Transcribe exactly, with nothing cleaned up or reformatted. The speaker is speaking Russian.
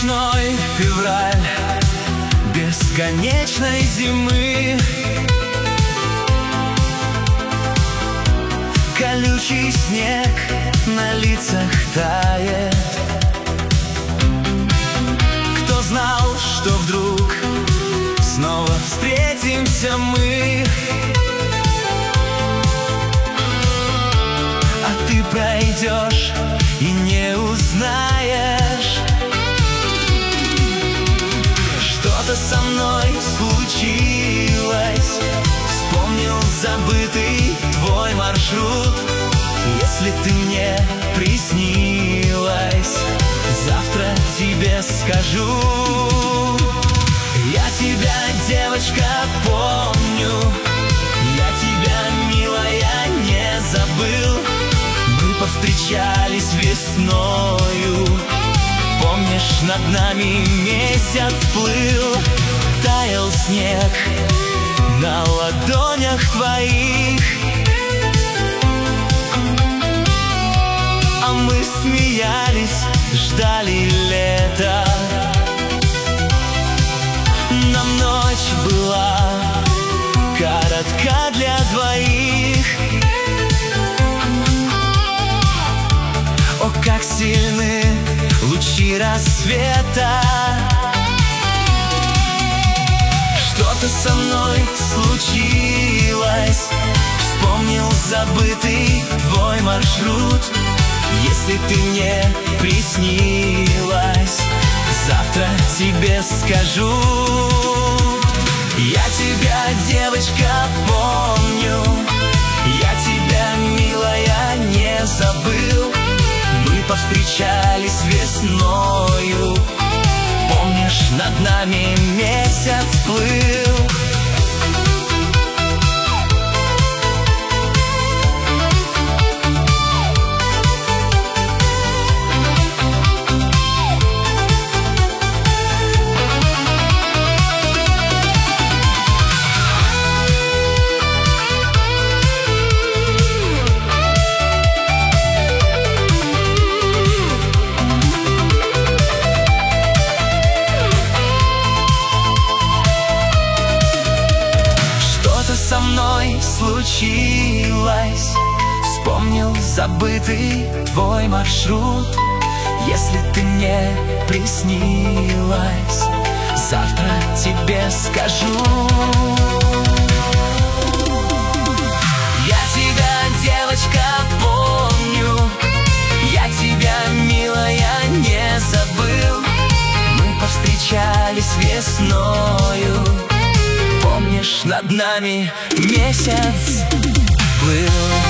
Ночной февраль бесконечной зимы, колючий снег на лицах тает. Кто знал, что вдруг снова встретимся мы? А ты пройдешь и не узнаешь. Что-то со мной случилось, вспомнил забытый твой маршрут. Если ты мне приснилась, завтра тебе скажу. Я тебя, девочка, помню, я тебя, милая, не забыл. Мы повстречались весною, помнишь, над нами месяц плыл. Таял снег на ладонях твоих, а мы смеялись, ждали лета. Нам ночь была коротка для двоих. О, как сильны лучи рассвета. Что-то со мной случилось, вспомнил забытый твой маршрут. Если ты мне приснилась, завтра тебе скажу. Я тебя, девочка, помню, я тебя, милая, не забыл. Мы повстречались весною, помнишь, над нами месяц плыл. Со мной случилось, вспомнил забытый твой маршрут. Если ты мне приснилась, завтра тебе скажу. Я тебя, девочка, помню, я тебя, милая, не забыл. Мы повстречались весною, помнишь, над нами месяц плыл.